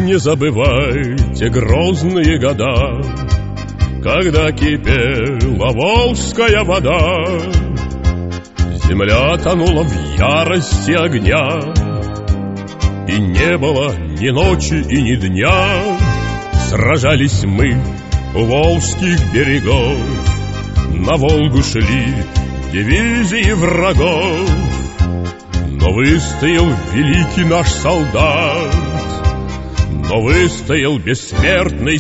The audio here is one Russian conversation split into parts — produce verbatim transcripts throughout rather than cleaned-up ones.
Не забывайте грозные года, когда кипела волжская вода. Земля тонула в ярости огня, и не было ни ночи и ни дня. Сражались мы у волжских берегов, на Волгу шли дивизии врагов. Но выстоял великий наш солдат, но выстоял бессмертный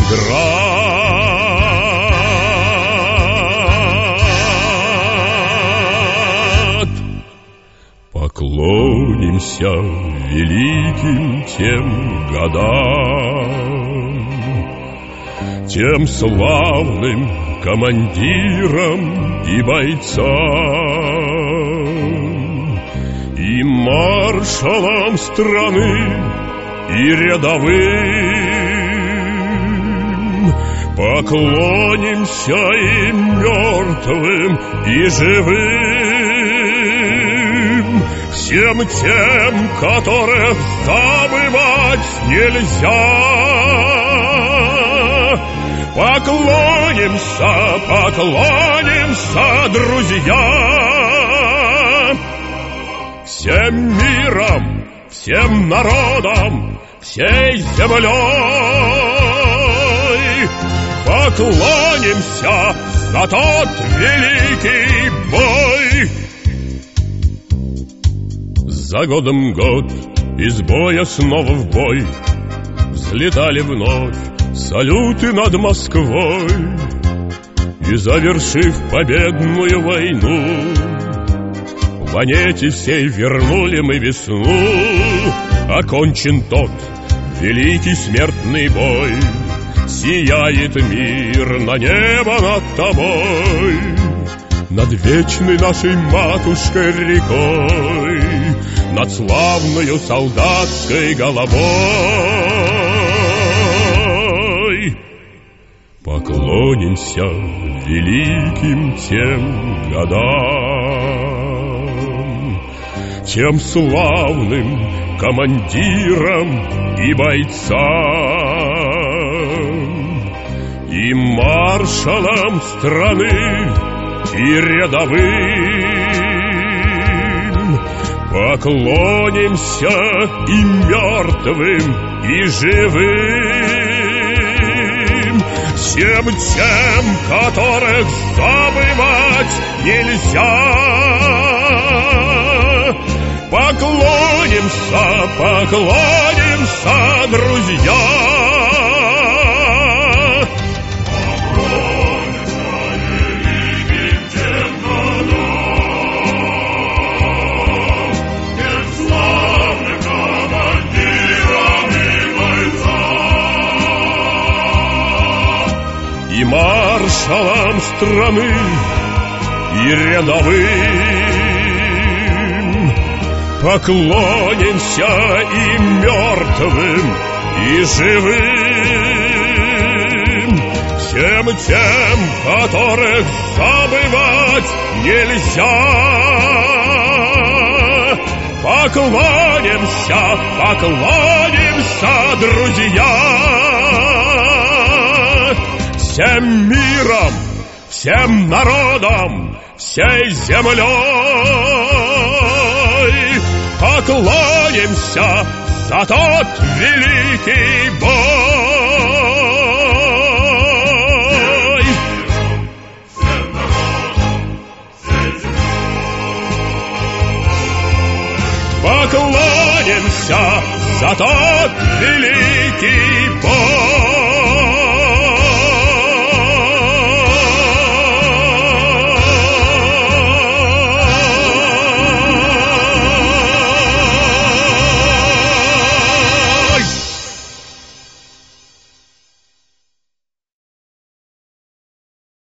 Сталинград. Поклонимся великим тем годам, тем славным командирам и бойцам, и маршалам страны, и рядовым. Поклонимся и мертвым, и живым, всем тем, которых забывать нельзя. Поклонимся, поклонимся, друзья, всем миром, всем народам, всей землей. Поклонимся за тот великий бой. За годом год, из боя снова в бой, взлетали вновь салюты над Москвой. И завершив победную войну, в планете всей вернули мы весну. Окончен тот великий смертный бой, сияет мир на небо над тобой, над вечной нашей матушкой рекой, над славною солдатской головой. Поклонимся великим тем годам, тем славным командирам и бойцам, и маршалам страны, и рядовым. Поклонимся и мертвым, и живым, всем тем, которых забывать нельзя. Поклонимся, поклонимся, друзья. Поклонимся великим тем годам, тем славным командирам и бойцам, и маршалам страны, и рядовым. Поклонимся и мертвым, и живым, всем тем, которых забывать нельзя. Поклонимся, поклонимся, друзья, всем миром, всем народам, всей землей. Поклонимся за тот великий бой. Всем народам, всей землей. Поклонимся за тот великий бой.